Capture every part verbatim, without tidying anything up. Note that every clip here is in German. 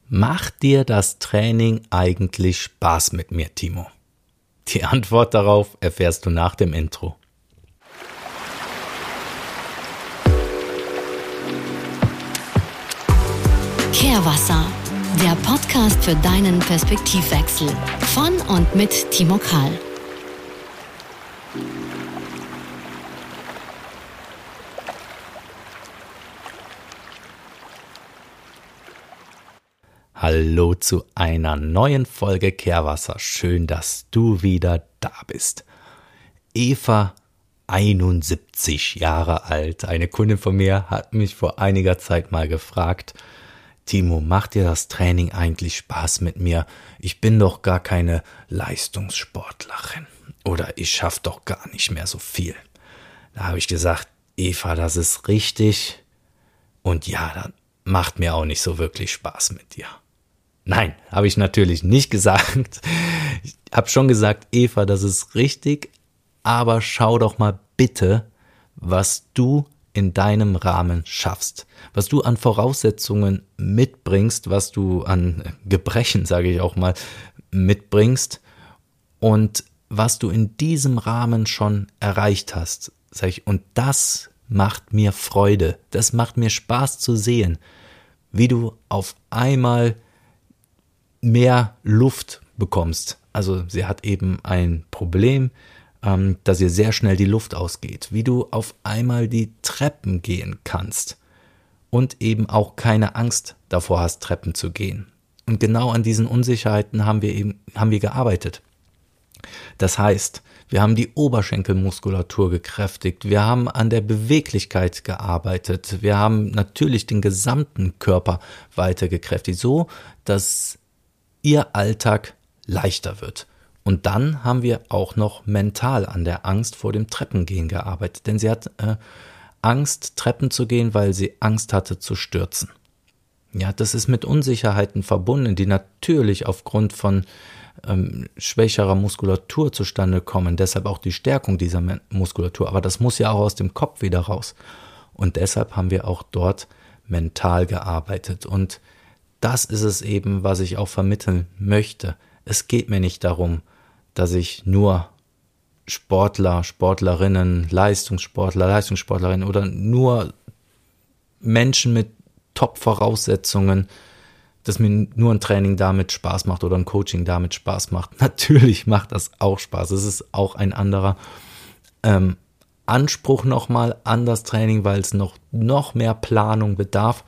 Macht dir das Training eigentlich Spaß mit mir, Timo? Die Antwort darauf erfährst du nach dem Intro. Kehrwasser, der Podcast für deinen Perspektivwechsel von und mit Timo Kahl. Hallo zu einer neuen Folge Kehrwasser. Schön, dass du wieder da bist. Eva, einundsiebzig Jahre alt. Eine Kundin von mir hat mich vor einiger Zeit mal gefragt: Timo, macht dir das Training eigentlich Spaß mit mir? Ich bin doch gar keine Leistungssportlerin oder ich schaffe doch gar nicht mehr so viel. Da habe ich gesagt: Eva, das ist richtig und ja, das macht mir auch nicht so wirklich Spaß mit dir. Nein, habe ich natürlich nicht gesagt. Ich habe schon gesagt, Eva, das ist richtig, aber schau doch mal bitte, was du in deinem Rahmen schaffst, was du an Voraussetzungen mitbringst, was du an Gebrechen, sage ich auch mal, mitbringst und was du in diesem Rahmen schon erreicht hast. Sag ich, und das macht mir Freude, das macht mir Spaß zu sehen, wie du auf einmal mehr Luft bekommst. Also sie hat eben ein Problem, ähm, dass ihr sehr schnell die Luft ausgeht. Wie du auf einmal die Treppen gehen kannst und eben auch keine Angst davor hast, Treppen zu gehen. Und genau an diesen Unsicherheiten haben wir eben haben wir gearbeitet. Das heißt, wir haben die Oberschenkelmuskulatur gekräftigt, wir haben an der Beweglichkeit gearbeitet, wir haben natürlich den gesamten Körper weiter gekräftigt, so dass ihr Alltag leichter wird. Und dann haben wir auch noch mental an der Angst vor dem Treppengehen gearbeitet, denn sie hat äh, Angst, Treppen zu gehen, weil sie Angst hatte zu stürzen. Ja, das ist mit Unsicherheiten verbunden, die natürlich aufgrund von ähm, schwächerer Muskulatur zustande kommen, deshalb auch die Stärkung dieser Muskulatur, aber das muss ja auch aus dem Kopf wieder raus. Und deshalb haben wir auch dort mental gearbeitet und das ist es eben, was ich auch vermitteln möchte. Es geht mir nicht darum, dass ich nur Sportler, Sportlerinnen, Leistungssportler, Leistungssportlerinnen oder nur Menschen mit Top-Voraussetzungen, dass mir nur ein Training damit Spaß macht oder ein Coaching damit Spaß macht. Natürlich macht das auch Spaß. Es ist auch ein anderer ähm, Anspruch nochmal an das Training, weil es noch, noch mehr Planung bedarf.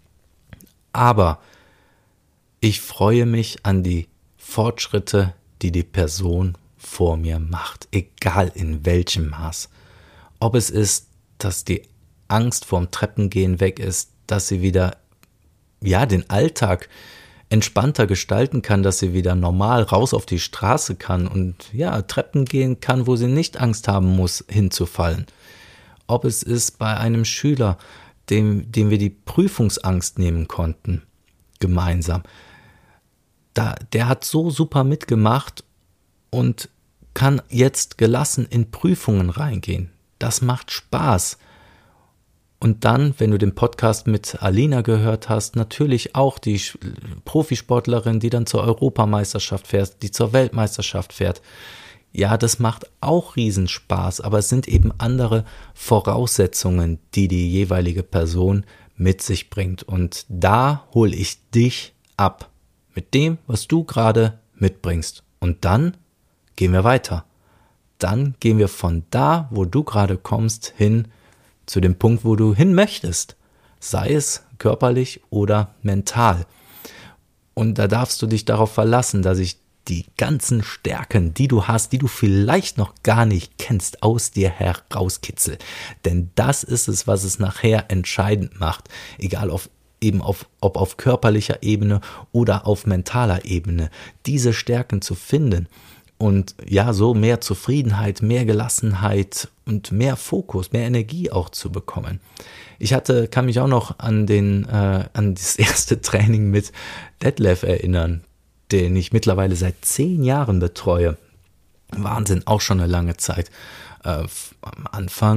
Aber ich freue mich an die Fortschritte, die die Person vor mir macht, egal in welchem Maß. Ob es ist, dass die Angst vorm Treppengehen weg ist, dass sie wieder ja den Alltag entspannter gestalten kann, dass sie wieder normal raus auf die Straße kann und ja Treppen gehen kann, wo sie nicht Angst haben muss, hinzufallen. Ob es ist bei einem Schüler, dem, dem wir die Prüfungsangst nehmen konnten, gemeinsam. Da, der hat so super mitgemacht und kann jetzt gelassen in Prüfungen reingehen. Das macht Spaß. Und dann, wenn du den Podcast mit Alina gehört hast, natürlich auch die Profisportlerin, die dann zur Europameisterschaft fährt, die zur Weltmeisterschaft fährt. Ja, das macht auch Riesenspaß, aber es sind eben andere Voraussetzungen, die die jeweilige Person mit sich bringt. Und da hole ich dich ab mit dem, was du gerade mitbringst. Und dann gehen wir weiter. Dann gehen wir von da, wo du gerade kommst, hin zu dem Punkt, wo du hin möchtest. Sei es körperlich oder mental. Und da darfst du dich darauf verlassen, dass ich die ganzen Stärken, die du hast, die du vielleicht noch gar nicht kennst, aus dir herauskitzel. Denn das ist es, was es nachher entscheidend macht. Egal auf eben auf, ob auf körperlicher Ebene oder auf mentaler Ebene, diese Stärken zu finden und ja, so mehr Zufriedenheit, mehr Gelassenheit und mehr Fokus, mehr Energie auch zu bekommen. Ich hatte, kann mich auch noch an den, äh, an das erste Training mit Detlef erinnern, den ich mittlerweile seit zehn Jahren betreue. Wahnsinn, auch schon eine lange Zeit. Äh, am Anfang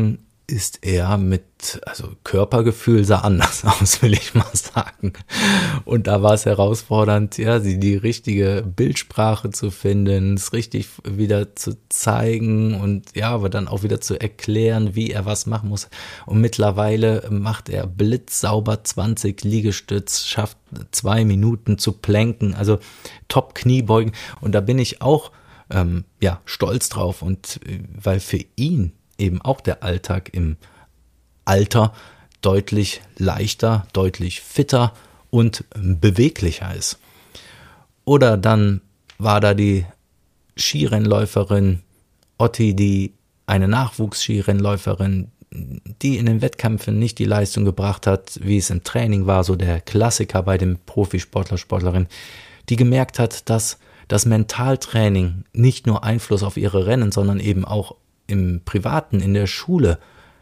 ist er mit, also Körpergefühl sah anders aus, will ich mal sagen. Und da war es herausfordernd, ja, die, die richtige Bildsprache zu finden, es richtig wieder zu zeigen und ja, aber dann auch wieder zu erklären, wie er was machen muss. Und mittlerweile macht er blitzsauber zwanzig Liegestütz, schafft zwei Minuten zu planken, also top Kniebeugen. Und da bin ich auch ähm, ja stolz drauf und weil für ihn eben auch der Alltag im Alter deutlich leichter, deutlich fitter und beweglicher ist. Oder dann war da die Skirennläuferin Otti, die eine Nachwuchsskirennläuferin, die in den Wettkämpfen nicht die Leistung gebracht hat, wie es im Training war, so der Klassiker bei dem Profisportler, Sportlerin, die gemerkt hat, dass das Mentaltraining nicht nur Einfluss auf ihre Rennen, sondern eben auch im Privaten, in der Schule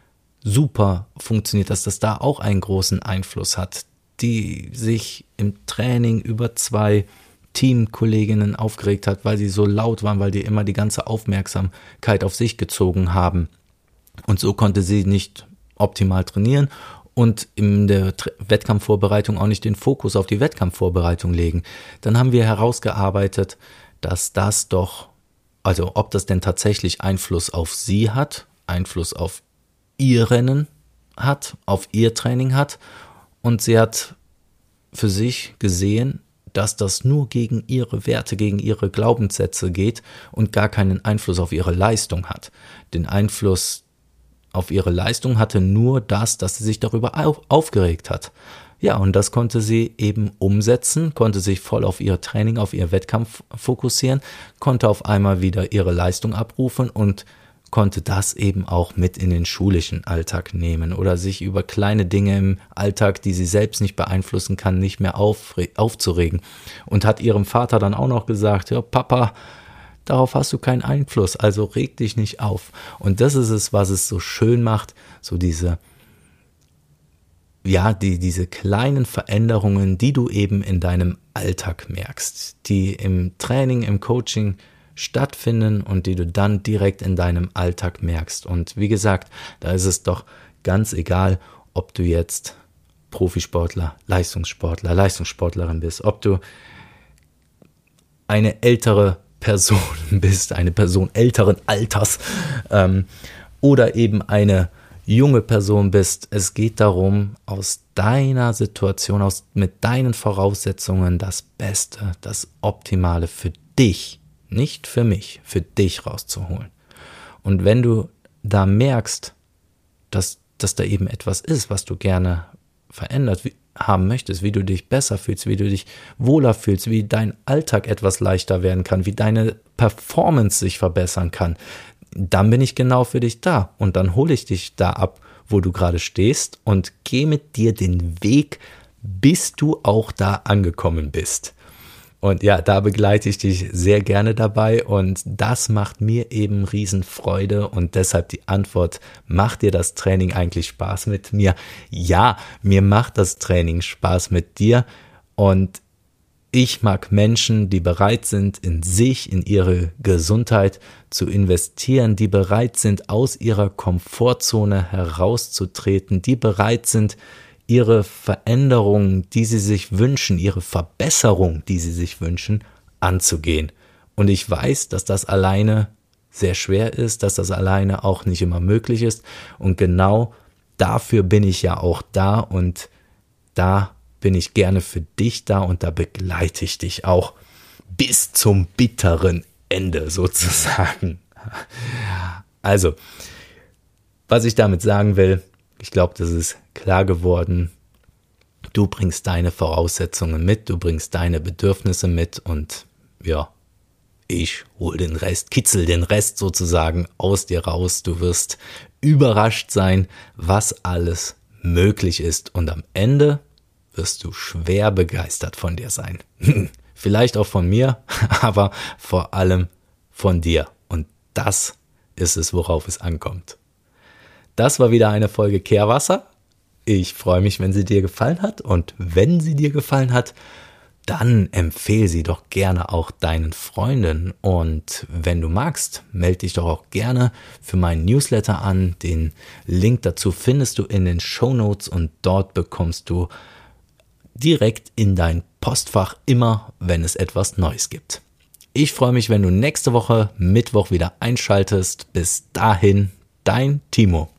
super funktioniert, dass das da auch einen großen Einfluss hat, die sich im Training über zwei Teamkolleginnen aufgeregt hat, weil sie so laut waren, weil die immer die ganze Aufmerksamkeit auf sich gezogen haben. Und so konnte sie nicht optimal trainieren und in der Wettkampfvorbereitung auch nicht den Fokus auf die Wettkampfvorbereitung legen. Dann haben wir herausgearbeitet, dass das doch Also ob das denn tatsächlich Einfluss auf sie hat, Einfluss auf ihr Rennen hat, auf ihr Training hat. Und sie hat für sich gesehen, dass das nur gegen ihre Werte, gegen ihre Glaubenssätze geht und gar keinen Einfluss auf ihre Leistung hat. Den Einfluss auf ihre Leistung hatte nur das, dass sie sich darüber auf, aufgeregt hat. Ja, und das konnte sie eben umsetzen, konnte sich voll auf ihr Training, auf ihr Wettkampf fokussieren, konnte auf einmal wieder ihre Leistung abrufen und konnte das eben auch mit in den schulischen Alltag nehmen oder sich über kleine Dinge im Alltag, die sie selbst nicht beeinflussen kann, nicht mehr aufre- aufzuregen. Und hat ihrem Vater dann auch noch gesagt, ja Papa, darauf hast du keinen Einfluss, also reg dich nicht auf. Und das ist es, was es so schön macht, so diese Ja, die, diese kleinen Veränderungen, die du eben in deinem Alltag merkst, die im Training, im Coaching stattfinden und die du dann direkt in deinem Alltag merkst. Und wie gesagt, da ist es doch ganz egal, ob du jetzt Profisportler, Leistungssportler, Leistungssportlerin bist, ob du eine ältere Person bist, eine Person älteren Alters ähm, oder eben eine junge Person bist. Es geht darum, aus deiner Situation, aus mit deinen Voraussetzungen das Beste, das Optimale für dich, nicht für mich, für dich rauszuholen. Und wenn du da merkst, dass, dass da eben etwas ist, was du gerne verändert haben möchtest, wie du dich besser fühlst, wie du dich wohler fühlst, wie dein Alltag etwas leichter werden kann, wie deine Performance sich verbessern kann, dann bin ich genau für dich da und dann hole ich dich da ab, wo du gerade stehst und gehe mit dir den Weg, bis du auch da angekommen bist. Und ja, da begleite ich dich sehr gerne dabei und das macht mir eben Riesenfreude und deshalb die Antwort, macht dir das Training eigentlich Spaß mit mir? Ja, mir macht das Training Spaß mit dir und ich mag Menschen, die bereit sind, in sich, in ihre Gesundheit zu investieren, die bereit sind, aus ihrer Komfortzone herauszutreten, die bereit sind, ihre Veränderungen, die sie sich wünschen, ihre Verbesserung, die sie sich wünschen, anzugehen. Und ich weiß, dass das alleine sehr schwer ist, dass das alleine auch nicht immer möglich ist. Und genau dafür bin ich ja auch da und da bin ich gerne für dich da und da begleite ich dich auch bis zum bitteren Ende sozusagen. Also, was ich damit sagen will, ich glaube, das ist klar geworden. Du bringst deine Voraussetzungen mit, du bringst deine Bedürfnisse mit und ja, ich hol den Rest, kitzel den Rest sozusagen aus dir raus. Du wirst überrascht sein, was alles möglich ist und am Ende wirst du schwer begeistert von dir sein. Vielleicht auch von mir, aber vor allem von dir. Und das ist es, worauf es ankommt. Das war wieder eine Folge Kehrwasser. Ich freue mich, wenn sie dir gefallen hat. Und wenn sie dir gefallen hat, dann empfehle sie doch gerne auch deinen Freunden. Und wenn du magst, melde dich doch auch gerne für meinen Newsletter an. Den Link dazu findest du in den Shownotes und dort bekommst du direkt in dein Postfach immer, wenn es etwas Neues gibt. Ich freue mich, wenn du nächste Woche Mittwoch wieder einschaltest. Bis dahin, dein Timo.